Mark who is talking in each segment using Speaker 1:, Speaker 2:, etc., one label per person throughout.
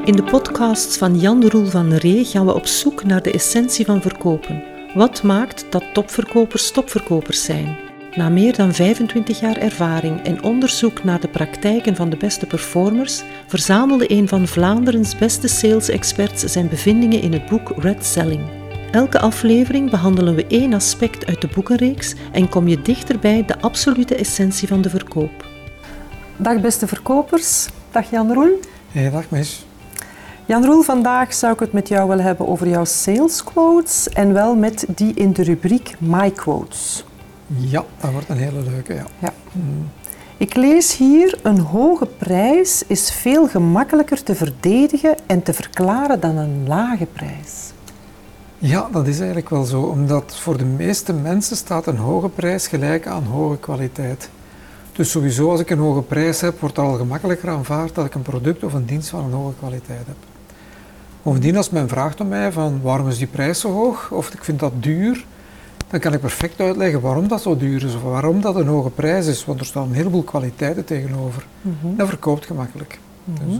Speaker 1: In de podcasts van Jan Roel van Ree gaan we op zoek naar de essentie van verkopen. Wat maakt dat topverkopers topverkopers zijn? Na meer dan 25 jaar ervaring en onderzoek naar de praktijken van de beste performers, verzamelde een van Vlaanderens beste sales-experts zijn bevindingen in het boek Red Selling. Elke aflevering behandelen we één aspect uit de boekenreeks en kom je dichter bij de absolute essentie van de verkoop. Dag beste verkopers, dag Jan Roel.
Speaker 2: Hey, dag Mis.
Speaker 1: Jan Roel, vandaag zou ik het met jou willen hebben over jouw sales quotes en wel met die in de rubriek My Quotes.
Speaker 2: Ja, dat wordt een hele leuke, ja.
Speaker 1: Ik lees hier, een hoge prijs is veel gemakkelijker te verdedigen en te verklaren dan een lage prijs.
Speaker 2: Ja, dat is eigenlijk wel zo, omdat voor de meeste mensen staat een hoge prijs gelijk aan hoge kwaliteit. Dus sowieso als ik een hoge prijs heb, wordt het al gemakkelijker aanvaard dat ik een product of een dienst van een hoge kwaliteit heb. Bovendien, als men vraagt om mij van waarom is die prijs zo hoog, of ik vind dat duur, dan kan ik perfect uitleggen waarom dat zo duur is of waarom dat een hoge prijs is, want er staan een heleboel kwaliteiten tegenover. Dat verkoopt gemakkelijk. Dus,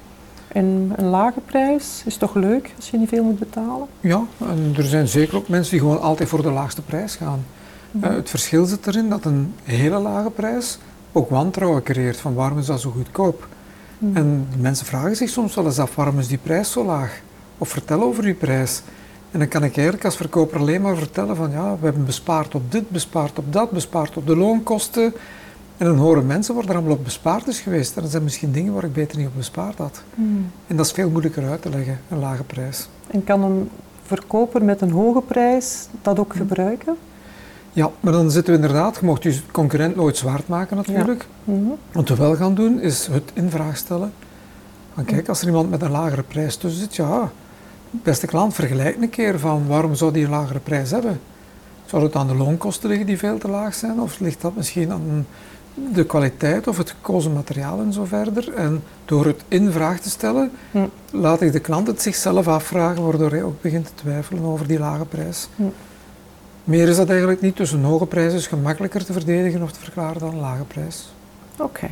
Speaker 1: en een lage prijs is toch leuk als je niet veel moet betalen?
Speaker 2: Ja, en er zijn zeker ook mensen die gewoon altijd voor de laagste prijs gaan. Het verschil zit erin dat een hele lage prijs ook wantrouwen creëert van waarom is dat zo goedkoop. En de mensen vragen zich soms wel eens af waarom is die prijs zo laag? Of vertel over die prijs. En dan kan ik eigenlijk als verkoper alleen maar vertellen van ja, we hebben bespaard op dit, bespaard op dat, bespaard op de loonkosten. En dan horen mensen waar er allemaal op bespaard is geweest. En dat zijn misschien dingen waar ik beter niet op bespaard had. En dat is veel moeilijker uit te leggen, een lage prijs.
Speaker 1: En kan een verkoper met een hoge prijs dat ook gebruiken?
Speaker 2: Ja, maar dan zitten we inderdaad, je mocht je concurrent nooit zwart maken natuurlijk. Wat we wel gaan doen is het in vraag stellen. Van kijk, als er iemand met een lagere prijs tussen zit, ja, beste klant, vergelijk een keer van waarom zou die een lagere prijs hebben? Zou het aan de loonkosten liggen die veel te laag zijn? Of ligt dat misschien aan de kwaliteit of het gekozen materiaal en zo verder? En door het in vraag te stellen, laat ik de klant het zichzelf afvragen, waardoor hij ook begint te twijfelen over die lage prijs. Meer is dat eigenlijk niet, dus een hoge prijs is gemakkelijker te verdedigen of te verklaren dan een lage prijs.
Speaker 1: Oké.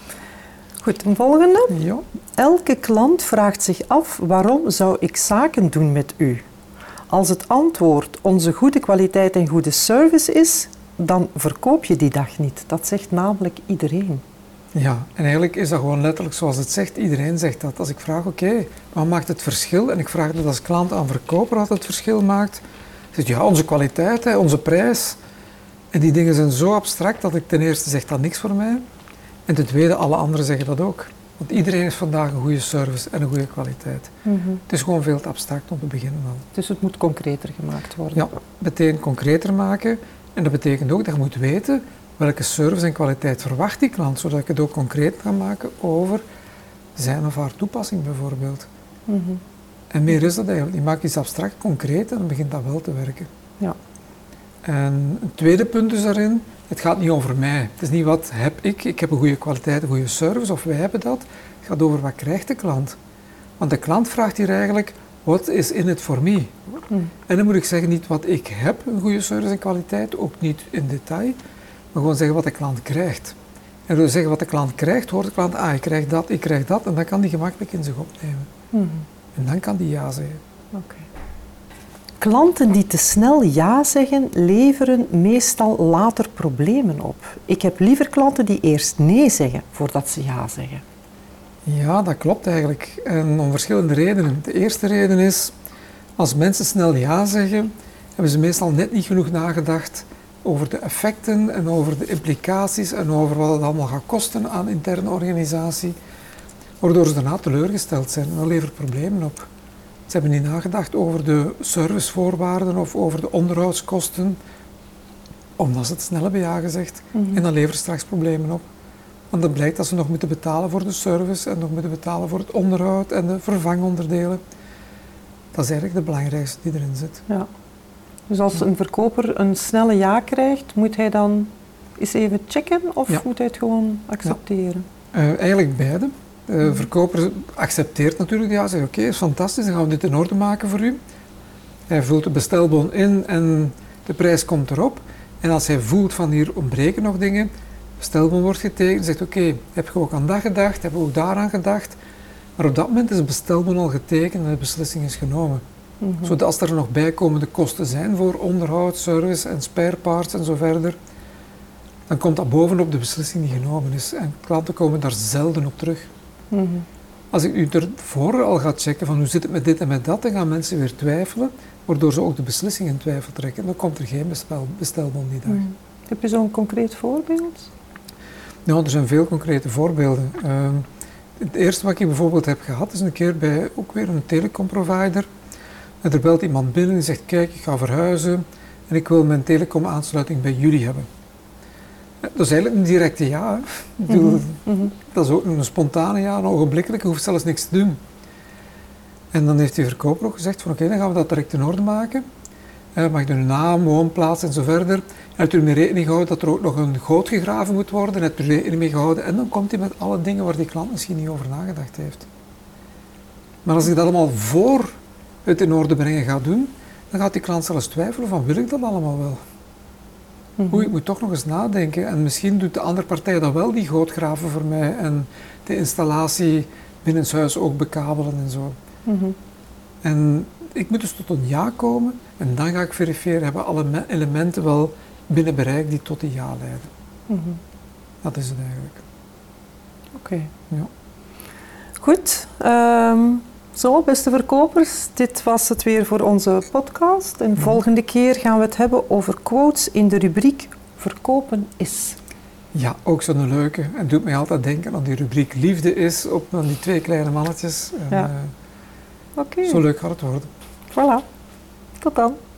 Speaker 1: Goed, een volgende.
Speaker 2: Ja.
Speaker 1: Elke klant vraagt zich af waarom zou ik zaken doen met u? Als het antwoord onze goede kwaliteit en goede service is, dan verkoop je die dag niet. Dat zegt namelijk iedereen.
Speaker 2: Ja, en eigenlijk is dat gewoon letterlijk zoals het zegt. Iedereen zegt dat. Als ik vraag, oké, wat maakt het verschil? En ik vraag dat als klant aan verkoper wat het verschil maakt. Zegt ja, onze kwaliteit, onze prijs. En die dingen zijn zo abstract dat ik ten eerste zeg dat niks voor mij. En ten tweede, alle anderen zeggen dat ook. Want iedereen heeft vandaag een goede service en een goede kwaliteit. Het is gewoon veel te abstract om te beginnen dan.
Speaker 1: Dus het moet concreter gemaakt worden?
Speaker 2: Ja, meteen concreter maken. En dat betekent ook dat je moet weten welke service en kwaliteit verwacht die klant, zodat ik het ook concreet kan maken over zijn of haar toepassing bijvoorbeeld. En meer is dat eigenlijk. Je maakt iets abstract concreet en dan begint dat wel te werken.
Speaker 1: Ja.
Speaker 2: En een tweede punt is daarin, het gaat niet over mij. Het is niet wat heb ik. Ik heb een goede kwaliteit, een goede service, of wij hebben dat. Het gaat over wat krijgt de klant. Want de klant vraagt hier eigenlijk, what is in it for me? En dan moet ik zeggen, niet wat ik heb, een goede service en kwaliteit, ook niet in detail, maar gewoon zeggen wat de klant krijgt. En door te zeggen wat de klant krijgt, hoort de klant, ik krijg dat, en dan kan die gemakkelijk in zich opnemen. En dan kan die ja zeggen.
Speaker 1: Okay. Klanten die te snel ja zeggen, leveren meestal later problemen op. Ik heb liever klanten die eerst nee zeggen, voordat ze ja zeggen.
Speaker 2: Ja, dat klopt eigenlijk. En om verschillende redenen. De eerste reden is, als mensen snel ja zeggen, hebben ze meestal net niet genoeg nagedacht over de effecten en over de implicaties en over wat het allemaal gaat kosten aan interne organisatie. Waardoor ze daarna teleurgesteld zijn en dat levert problemen op. Ze hebben niet nagedacht over de servicevoorwaarden of over de onderhoudskosten, omdat ze het snel hebben ja gezegd. En dat levert straks problemen op. Want dan blijkt dat ze nog moeten betalen voor de service en nog moeten betalen voor het onderhoud en de vervangonderdelen. Dat is eigenlijk de belangrijkste die erin zit.
Speaker 1: Ja. Dus als een verkoper een snelle ja krijgt, moet hij dan eens even checken of moet hij het gewoon accepteren?
Speaker 2: Eigenlijk beide. De verkoper accepteert natuurlijk ja, zegt oké, is fantastisch, dan gaan we dit in orde maken voor u. Hij vult de bestelbon in en de prijs komt erop. En als hij voelt van hier ontbreken nog dingen, bestelbon wordt getekend, zegt oké, heb je ook aan dat gedacht, heb je ook daaraan gedacht. Maar op dat moment is het bestelbon al getekend en de beslissing is genomen. Zodat als er nog bijkomende kosten zijn voor onderhoud, service en spare parts en zo verder, dan komt dat bovenop de beslissing die genomen is. En klanten komen daar zelden op terug. Als ik u ervoor al ga checken van hoe zit het met dit en met dat, dan gaan mensen weer twijfelen, waardoor ze ook de beslissing in twijfel trekken. Dan komt er geen bestelbon die dag.
Speaker 3: Heb je zo'n concreet voorbeeld?
Speaker 2: Nou, er zijn veel concrete voorbeelden. Het eerste wat ik bijvoorbeeld heb gehad is een keer bij ook weer een telecomprovider. En er belt iemand binnen en zegt, kijk, ik ga verhuizen en ik wil mijn telecomaansluiting bij jullie hebben. Dat is eigenlijk een directe ja. Ik bedoel, dat is ook een spontane ja, een ogenblikkelijk, je hoeft zelfs niks te doen. En dan heeft die verkoper ook gezegd van oké, dan gaan we dat direct in orde maken. Mag je naam, woonplaats en zo verder. En hebt u mee rekening gehouden dat er ook nog een goot gegraven moet worden. En hebt u rekening mee gehouden. En dan komt hij met alle dingen waar die klant misschien niet over nagedacht heeft. Maar als ik dat allemaal voor het in orde brengen ga doen, dan gaat die klant zelfs twijfelen van wil ik dat allemaal wel? Oei, ik moet toch nog eens nadenken. En misschien doet de andere partij dat wel, die goot graven voor mij. En de installatie binnenshuis ook bekabelen en zo. En ik moet dus tot een ja komen en dan ga ik verifiëren, hebben alle elementen wel binnen bereik die tot die ja leiden. Dat is het eigenlijk.
Speaker 3: Oké.
Speaker 2: Ja.
Speaker 3: Goed. Zo, beste verkopers, dit was het weer voor onze podcast. En volgende keer gaan we het hebben over quotes in de rubriek Verkopen is.
Speaker 2: Ja, ook zo'n leuke. En het doet mij altijd denken aan die rubriek Liefde is, aan die 2 kleine mannetjes. En,
Speaker 3: ja. Oké.
Speaker 2: Zo leuk gaat het worden.
Speaker 3: Voilà. Tot dan.